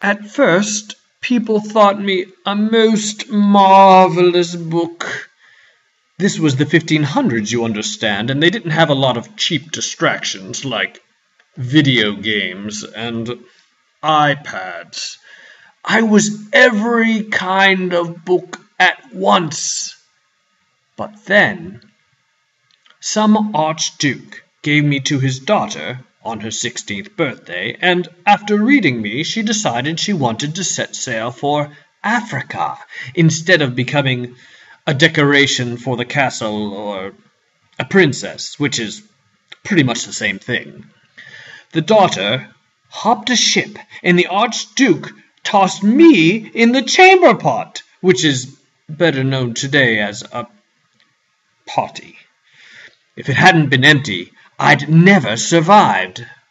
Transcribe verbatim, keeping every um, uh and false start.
At first, people thought me a most marvelous book. This was the fifteen hundreds, you understand, and they didn't have a lot of cheap distractions like video games and iPads. I was every kind of book at once. But then, some archduke gave me to his daughter on her sixteenth birthday, and after reading me, she decided she wanted to set sail for Africa instead of becoming a decoration for the castle or a princess, which is pretty much the same thing. The daughter hopped a ship, and the archduke tossed me in the chamber pot, which is better known today as a potty. If it hadn't been empty, I'd never survived.